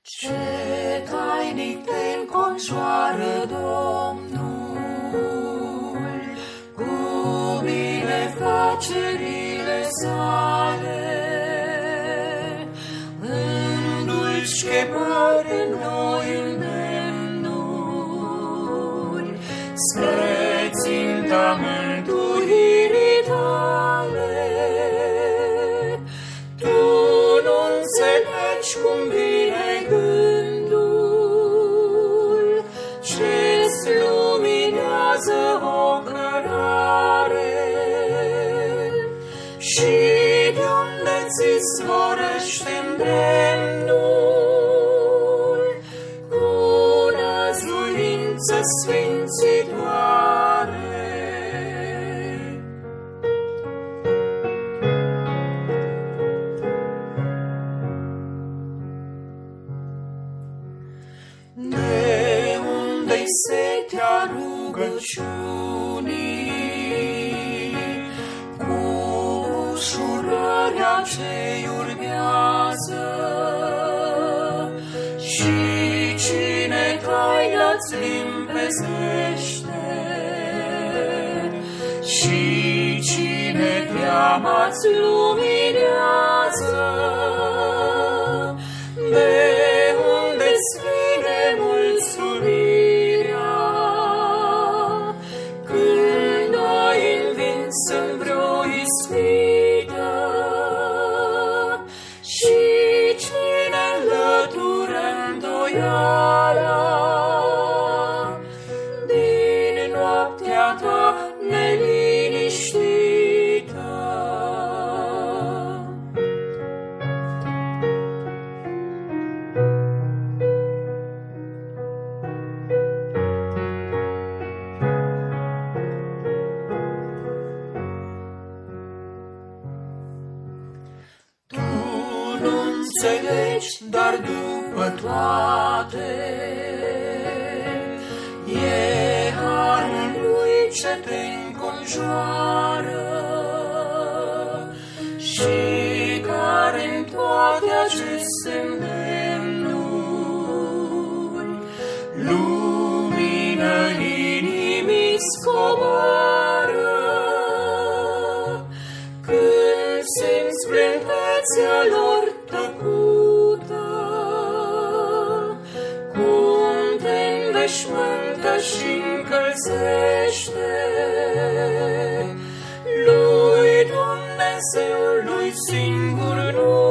Ce tainic te înconjoară Domnul, cu binefacerile sale, în dulci chemări noi îndemnuri, spre ținta mântuirii tale. Tu nu înțelegi cum vine gândul, ce-ți luminează o cărare, și de unde ți zvorește îndemnul, cu năzuință sfințitoare. De unde-i setea rugăciunii, cu ușurarea ce-i urmează, și cine taina-ți limpezește, și cine teama-ți luminează, de unde-ți vine mulțumirea, când ai învins în vreo ispită, și cine înlătură îndoiala din noaptea ta neliniștită. Tu nu înțelegi, dar după toate e harul lui ce te înconjoară, și care în toate aceste îndemnuri lumină inimii scoboară, când simți blândețea lor tăcută, cum te înveșmântă și încălzește. Lui Dumnezeului singur nu